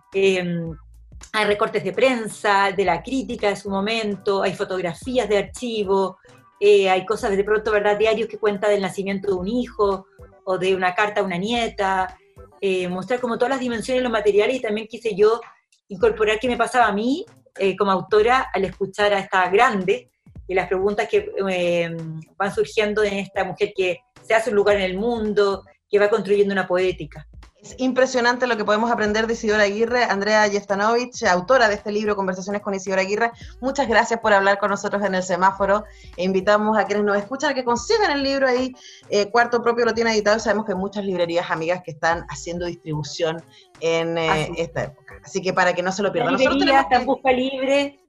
Hay recortes de prensa, de la crítica de su momento, hay fotografías de archivo, hay cosas de pronto, ¿verdad?, diarios que cuentan del nacimiento de un hijo, o de una carta a una nieta, mostrar como todas las dimensiones de los materiales, y también quise yo incorporar qué me pasaba a mí como autora al escuchar a esta grande, y las preguntas que van surgiendo en esta mujer que se hace un lugar en el mundo, que va construyendo una poética. Es impresionante lo que podemos aprender de Isidora Aguirre. Andrea Jeftanovich, autora de este libro, Conversaciones con Isidora Aguirre, muchas gracias por hablar con nosotros en El Semáforo, e invitamos a quienes nos escuchan a que consigan el libro ahí. Cuarto Propio lo tiene editado, y sabemos que hay muchas librerías amigas que están haciendo distribución en esta época, así que para que no se lo pierdan. Nosotros tenemos está en Busca Libre,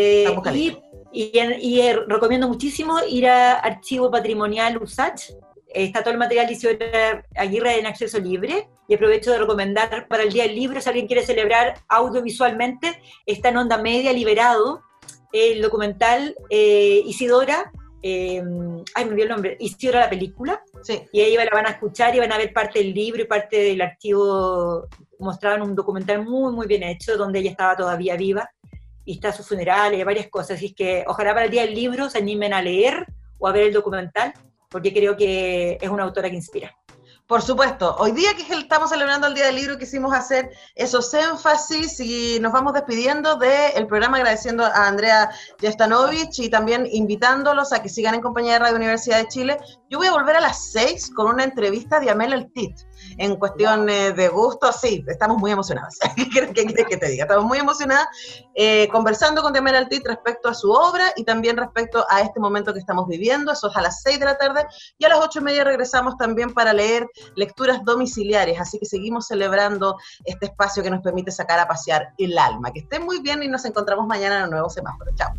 y recomiendo muchísimo ir a Archivo Patrimonial USACH. Está todo el material de Isidora Aguirre en acceso libre, y aprovecho de recomendar para el Día del Libro, si alguien quiere celebrar audiovisualmente, está en Onda Media liberado el documental Isidora, me olvidé el nombre, Isidora la película, sí. Y ahí la van a escuchar y van a ver parte del libro y parte del archivo mostrado en un documental muy muy bien hecho, donde ella estaba todavía viva, y está su funeral y varias cosas, así que ojalá para el Día del Libro se animen a leer o a ver el documental, porque creo que es una autora que inspira. Por supuesto, hoy día que estamos celebrando el Día del Libro, quisimos hacer esos énfasis y nos vamos despidiendo del programa agradeciendo a Andrea Jestanovich y también invitándolos a que sigan en compañía de Radio Universidad de Chile. Yo voy a volver a las 6 con una entrevista de Amel Eltit. En cuestión de gusto, sí, estamos muy emocionadas. ¿Qué quieres que te diga? Estamos muy emocionadas conversando con Amel Eltit respecto a su obra y también respecto a este momento que estamos viviendo. Eso es a las 6 de la tarde y a las 8:30 regresamos también para leer lecturas domiciliarias. Así que seguimos celebrando este espacio que nos permite sacar a pasear el alma. Que estén muy bien y nos encontramos mañana en un nuevo semáforo. Chao.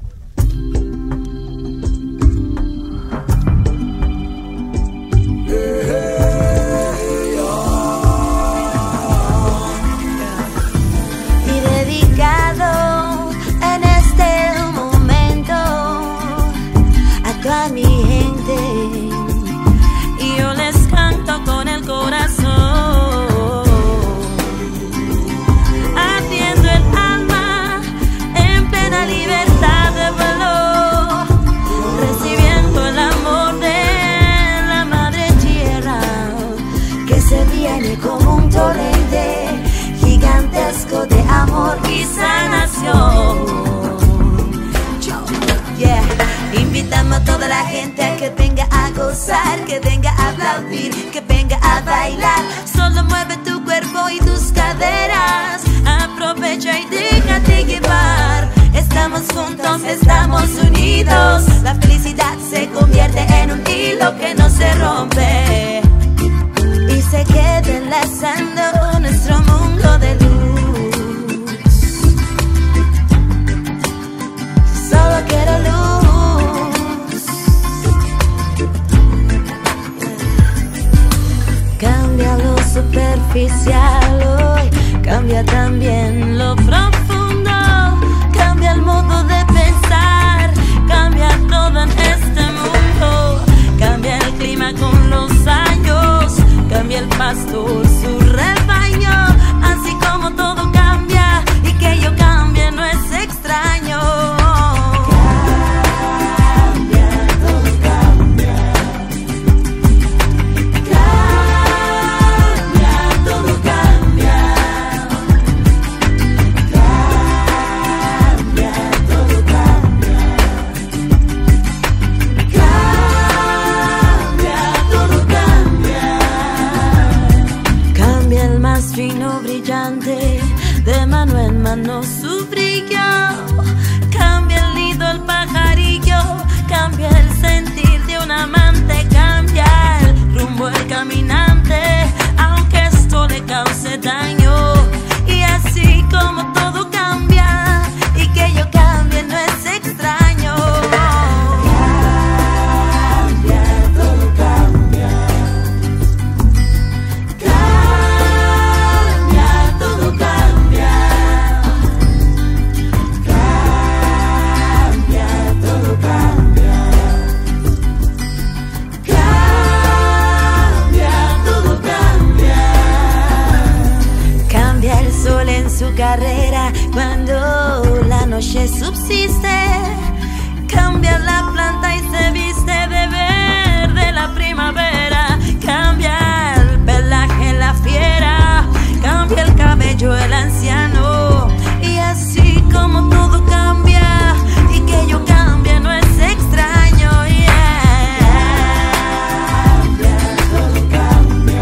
En este momento a toda mi gente y yo les canto con el corazón, ardiendo el alma en plena libertad de valor, recibiendo el amor de la madre tierra que se viene como un torrente gigantesco de amor y sanación. Yeah. Invitamos a toda la gente a que venga a gozar, que venga a aplaudir, que venga a bailar. Solo mueve tu cuerpo y tus caderas, aprovecha y déjate llevar. Estamos juntos, estamos unidos. La felicidad se convierte en un hilo que no se rompe y se queda enlazando nuestro mundo de luz. Solo quiero luz. Cambia lo superficial hoy, cambia también lo profundo. Cambia el modo de pensar, cambia todo en este mundo. Cambia el clima con los años, cambia el pastor su rebaño, así como todo cambia y que yo cambie no es extraño. Cambia, todo cambia. Cambia, todo cambia. Cambia, todo cambia. Cambia, todo cambia. Cambia el más fino brillante, de mano en mano su brillo. Cambia el nido, el pajarillo, cambia el sentir de un amante, cambia el rumbo el caminante, aunque esto le cause daño. Y así como todo cambia, y que yo cambie no es extraño. Cambia, todo cambia. Cambia, todo cambia. Cambia, todo cambia. Cambia, todo cambia. Cambia el sol en su carrera cuando la noche subsiste. Cambia la planta y se viste de verde la primavera. Cambia el pelaje la fiera, cambia el cabello el anciano. Y así como todo cambia, y que yo cambie no es extraño. Yeah. Cambia, todo cambia.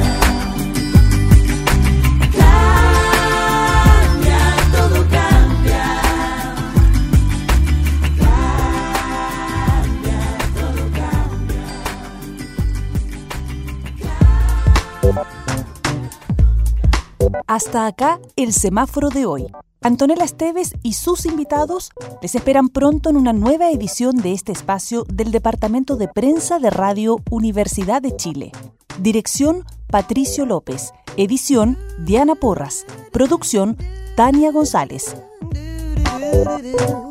Cambia, todo cambia. Cambia, todo cambia. Hasta acá el semáforo de hoy. Antonella Esteves y sus invitados les esperan pronto en una nueva edición de este espacio del Departamento de Prensa de Radio Universidad de Chile. Dirección Patricio López. Edición Diana Porras. Producción Tania González.